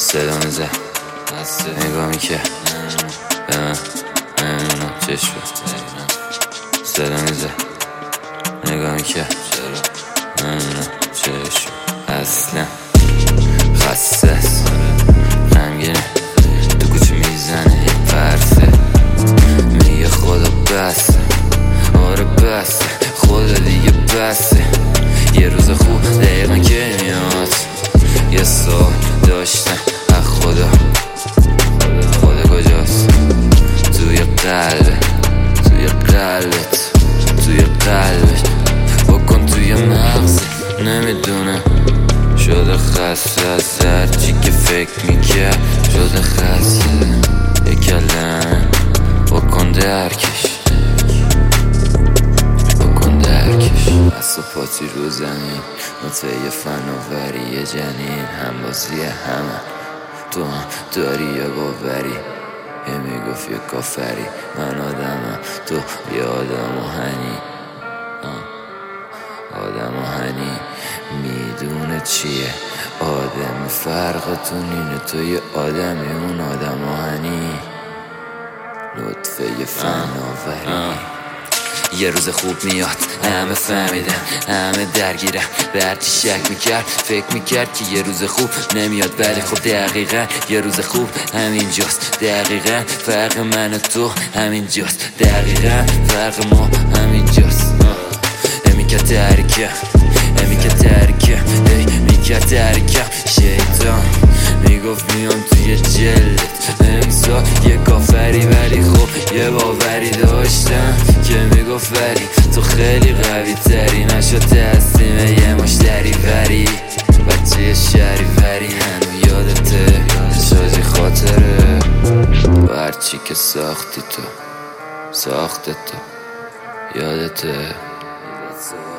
صدا میزه نگاه میکرد به من نمیدونم چشم صدا میزه نگاه میکرد نمیدونم چشم اصلا خسته است غمگینه تو کوچه میزنه یه پرسه میگه خدا بسه آره بسه خدا دیگه بسه یه روز خوب دقیقا که میاد یه سال داشتم از خدا کجاست توی قلبت بکن توی مغزت نمیدونم شده خسته از هرچی که فکر میکرد شده خسته یه کلم بکن درکش دست پاتی رو زمین نطفه فناوری یه جنین همبازی همه تو هم داری یه باوری یه میگفت یه کافری من آدمم تو یه آدم آهنی میدونه چیه آدم فرقتون اینه تو یه آدمی اون آدم آهنی نطفه فناوری یه روز خوب میاد همه فهمیدن همه درگیرن به هرچی شک میکرد فکر میکرد که یه روز خوب نمیاد ولی خب دقیقا یه روز خوب همینجاست دقیقا فرق من و تو همینجاست دقیقا فرق ما همینجاست میکرد ترکم شیطان میگفت میام توی جلدت امسا یه کافری ولی خب یه باوری داشتم که میگفت ولی تو خیلی قوی تری نشد تسلیم یه مشتری وری بچه شریوری هنو یادته شازی خاطره و هرچی که ساختی تو یادته